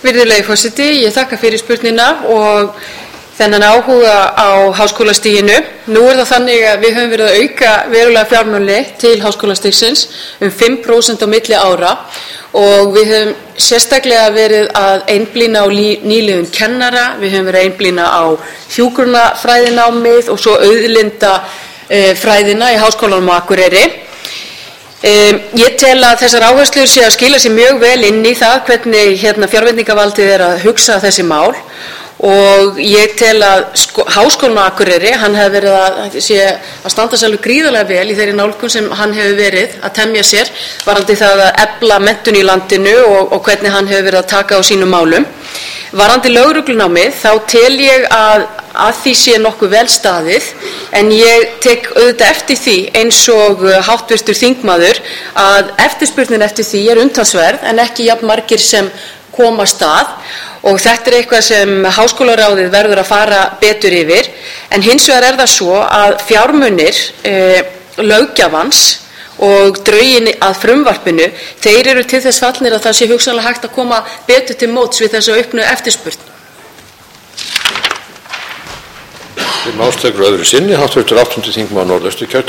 Virðulegi forseti, ég þakka fyrir spurninguna og þennan áhuga á háskólastiginu. Nú það þannig að við höfum verið að auka verulega fjármuni til háskólastigsins 5% á milli ára og við höfum sérstaklega verið að einblína á nýliðun kennara, við höfum verið að einblína á hjúkrunarfræðinámið og svo auðlinda fræðina í Háskólanum á Akureyri. Ég tel að þessar áherslur séu að skila sér mjög vel inn í það hvernig fjárveitingavaldið að hugsa þessi mál og ég tel að Háskólinn á Akureyri, hann hefur verið að standa sér alveg gríðarlega vel í þeirri nálgun sem hann hefur verið að temja sér varðandi það að efla menntun í landinu og hvernig hann hefur verið að taka á sínum málum. Varðandi lögreglunámið þá tel ég að því sé nokkuð vel staðið en ég tek auðvitað eftir því eins og háttvirtur þingmaður að eftirspurnin eftir því umtalsverð en ekki jafn margir sem koma af stað og þetta eitthvað sem háskólaráðið verður að fara betur yfir en hins vegar það svo að fjármunir löggjafans og drögin að frumvarpinu þeir eru til þess fallnir að það sé hugsanlega hægt að koma betur til móts við þessu auknu eftirspurn. Til máls tekur öðru sinni, háttvirtur 8. þingmaður Norðausturkjördæmis.